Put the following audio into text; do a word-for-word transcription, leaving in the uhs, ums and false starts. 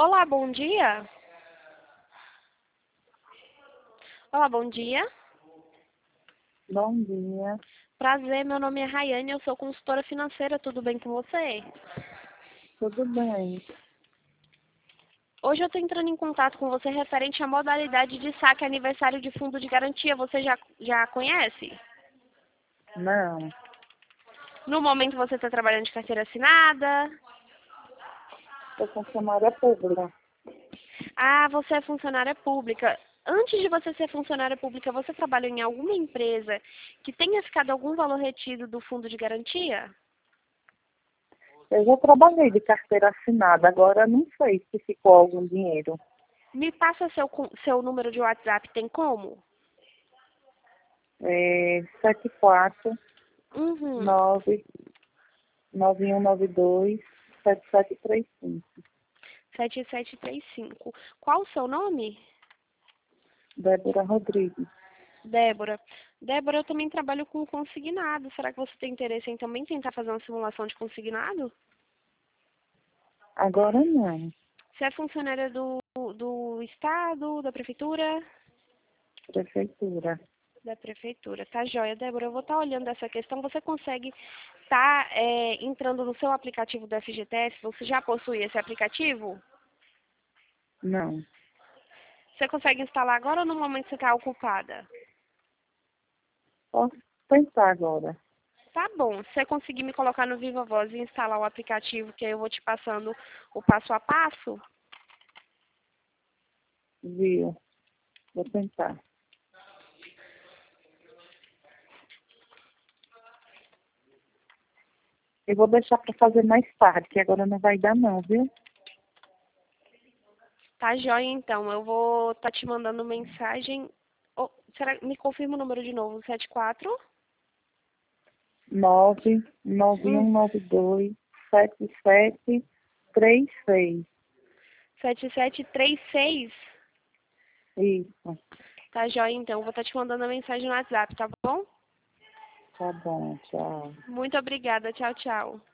Olá, bom dia. Olá, bom dia. Bom dia, Prazer, meu nome é Rayane, eu sou consultora financeira, tudo bem com você? tudo bem? Hoje eu estou entrando em contato com você referente à modalidade de saque aniversário de fundo de garantia, você já, já conhece? Não, No momento você está trabalhando de carteira assinada? sou funcionária pública. Ah, você é funcionária pública. Antes de você ser funcionária pública, você trabalhou em alguma empresa que tenha ficado algum valor retido do fundo de garantia? Eu já trabalhei de carteira assinada, agora não sei se ficou algum dinheiro. Me passa seu, con- seu número de WhatsApp, tem como? É sete quatro Uhum. nove nove um nove dois sete sete três cinco. sete sete três cinco. Qual o seu nome? Débora Rodrigues. Débora. Débora, eu também trabalho com consignado. Será que você tem interesse em também tentar fazer uma simulação de consignado? Agora não, Você é funcionária do, do Estado, da Prefeitura? prefeitura. Da Prefeitura. Tá joia, Débora. Eu vou estar olhando essa questão. Você consegue estar entrando no seu aplicativo do F G T S? Você já possui esse aplicativo? Não, Você consegue instalar agora ou no momento você está ocupada? posso tentar agora, Tá bom. Se você conseguir me colocar no Viva Voz e instalar o aplicativo, que aí eu vou te passando o passo a passo. viu? Vou tentar. Eu vou deixar para fazer mais tarde, que agora não vai dar não, viu? Tá joia, então. Eu vou estar te mandando mensagem. Oh, será, me confirma o número de novo. Sete quatro. nove nove Hum, um nove dois sete sete três seis. sete sete três seis. Isso, Tá joia, então. Eu vou estar te mandando a mensagem no WhatsApp, tá bom? tá bom, tchau. Muito obrigada. Tchau, tchau.